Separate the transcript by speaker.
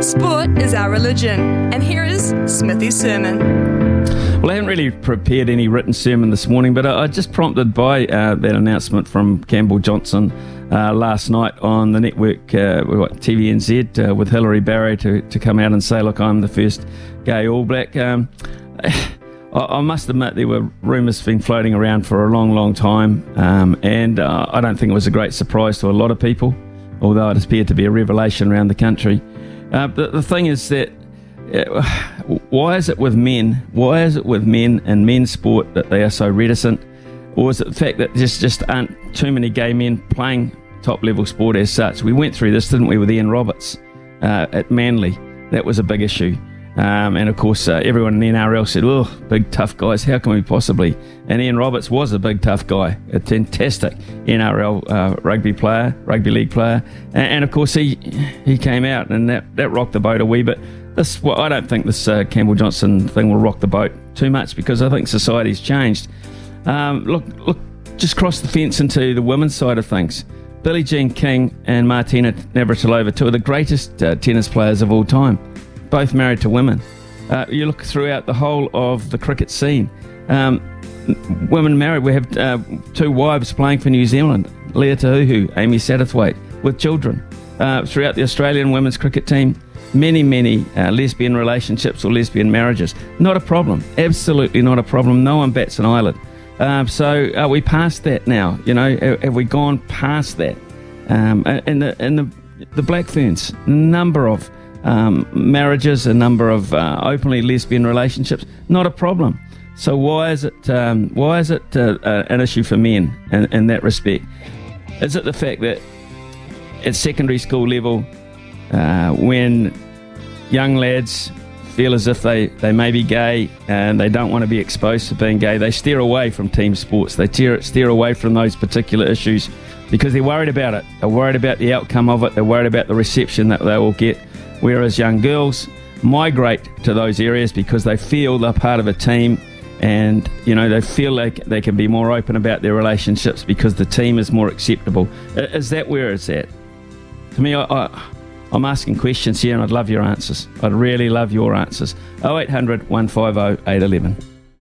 Speaker 1: Sport is our religion, and here is Smithy's sermon.
Speaker 2: Well, I haven't really prepared any written sermon this morning, but I just prompted by that announcement from Campbell Johnson last night on the network, TVNZ, with Hilary Barry to come out and say, look, I'm the first gay All Black. I must admit there were rumours been floating around for a long, long time, and I don't think it was a great surprise to a lot of people, although it appeared to be a revelation around the country. But the thing is that why is it with men? Why is it with men and men's sport that they are so reticent? Or is it the fact that there just aren't too many gay men playing top-level sport as such? We went through this, didn't we, with Ian Roberts at Manly? That was a big issue. And of course, everyone in the NRL said, oh, big tough guys, how can we possibly? And Ian Roberts was a big tough guy, a fantastic NRL rugby league player. And of course, he came out and that rocked the boat a wee bit. I don't think this Campbell Johnson thing will rock the boat too much, because I think society's changed. Look, just cross the fence into the women's side of things. Billie Jean King and Martina Navratilova, two of the greatest tennis players of all time, both married to women. You look throughout the whole of the cricket scene. Women married. We have two wives playing for New Zealand, Leah Tahuhu, Amy Satterthwaite, with children. Throughout the Australian women's cricket team, many lesbian relationships or lesbian marriages. Not a problem. Absolutely not a problem. No one bats an eyelid. So are we past that now? You know, have we gone past that? And the Black Ferns, number of marriages, a number of openly lesbian relationships, not a problem. So why is it an issue for men in that respect? Is it the fact that at secondary school level, when young lads feel as if they may be gay and they don't want to be exposed to being gay, they steer away from team sports. They steer away from those particular issues because they're worried about it. They're worried about the outcome of it. They're worried about the reception that they will get. Whereas young girls migrate to those areas because they feel they're part of a team, and you know, they feel like they can be more open about their relationships because the team is more acceptable. Is that where it's at? To me, I'm asking questions here, and I'd love your answers. I'd really love your answers. 0800 150 811.